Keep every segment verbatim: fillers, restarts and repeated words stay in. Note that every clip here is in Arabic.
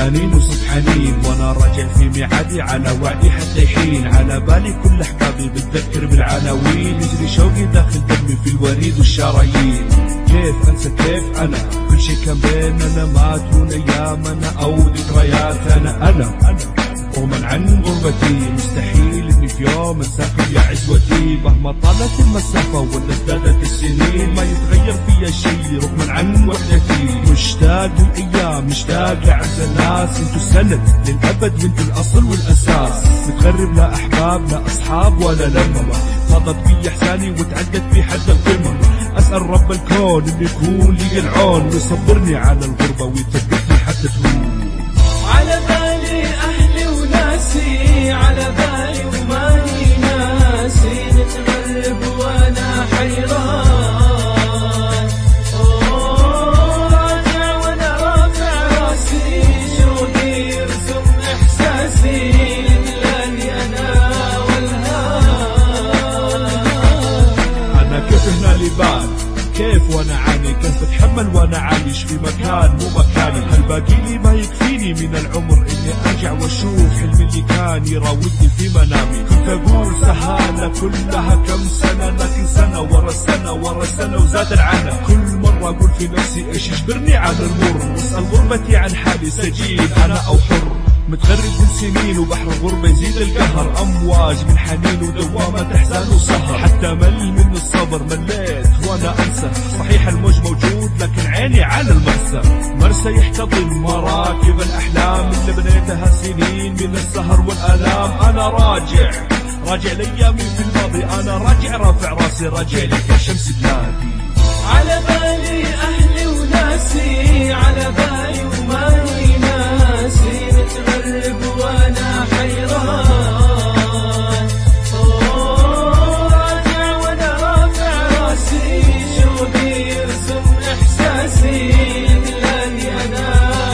حزانين وسبحانين، وانا راجع في ميعادي على وعدي حتى يحين. على بالي كل احبابي بتذكر بالعناوين، يجري شوقي داخل دمي في الوريد والشرايين. كيف انسى كيف انا كل شي كان بيننا ما تكون ايامنا او ذكريات. انا انا انا رغما عن غربتي مستحيل اني في يوم انساكم يا عزوتي. مهما طالت المسافة ولا ازدادت السنين ما يتغير فيا شي رغما عن وحدتي. مشتاق للايام مشتاق لعز الناس، انتو السند للابد وانتو الاصل والاساس. متغرب لا احباب لا اصحاب ولا لمة، فاضت بي احساني وتعدت في حد القمم. اسأل رب الكون انه يكون لي العون ويصبرني على الغربة ويثبتني حتى تهون. على بالي أهلي وناسي، على بالي وماني ناسي، نتغرب وأنا حيران. أوه راجع وأنا رافع راسي، شوقي يرسم إحساسي، لاني أنا والهان. أنا كيف هنا لي بال كيف وانا عاني، كيف اتحمل وانا عايش في مكان مو مكاني. هل باقي لي ما يكفيني من العمر اني ارجع واشوف حلمي اللي كان يراودني في منامي. كنت اقول سهالة كلها كم سنة، لكن سنة ورا سنة ورا سنة وزاد العنى. كل مرة اقول في نفسي ايش يجبرني على المر، واسأل غربتي عن حالي سجين انا او حر. متغرب من سنين وبحر الغربة يزيد القهر، أمواج من حنين ودوامة أحزان وسهر. حتى مل من الصبر مليت وأنا أنسى، صحيح الموج موجود لكن عيني على المرسى. مرسى يحتضن مراكب الأحلام اللي بنيتها سنين من السهر والآلام. أنا راجع راجع لأيامي في الماضي، أنا راجع رافع راسي راجع لك يا شمس بلادي. على بالي أهلي وناسي، على بالي وماني ناسي، نتغرب وأنا حيران. أوه راجع وأنا رافع راسي، شوقي يرسم إحساسي، لاني أنا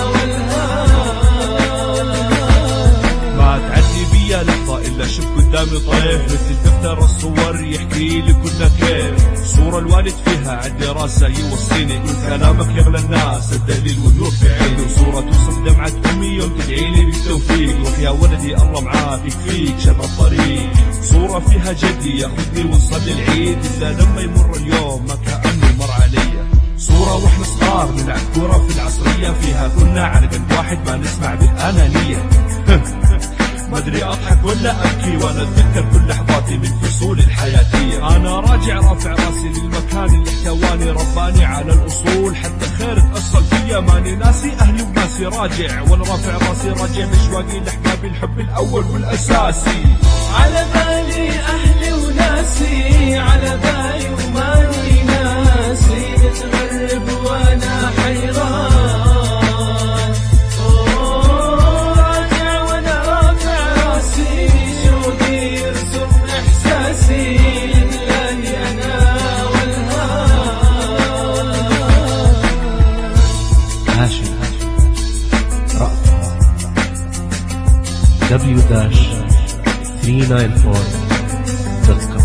والهان. ما تعدي بيا لحظة إلا شوف قدامي طيف، مثل دفتر الصور يحكي لي كنا كيف. صورة الوالد فيها عندي راسه يوصيني، كل كلامك يغلى الناس الدليل والنور في عيني. وصورة توصف دمعة أمي يوم تدعيلي بالتوفيق، روح يا ولدي الله معاك يكفيك شر الطريق. صورة فيها جدي ياخذني ونصلي العيد، إلا لما يمر اليوم ما كأنه مر علي. صورة واحنا صغار نلعب كورة في العصرية، فيها كنا على قلب واحد ما نسمع بالأنانية. ما ادري اضحك ولا ابكي وانا اتذكر كل لحظاتي من فصول الحياتيه. انا راجع رافع راسي للمكان اللي احتواني رباني على الاصول، حتى خير تاصل فيا ماني ناسي اهلي وناسي. راجع وانا رافع راسي راجع بشواقي لاحبابي الحب الاول والاساسي. على بالي اهلي وناسي، على بالي وماني ناسي، نتغرب وانا حيران. دبليو ثلاثة تسعة أربعة دوت كوم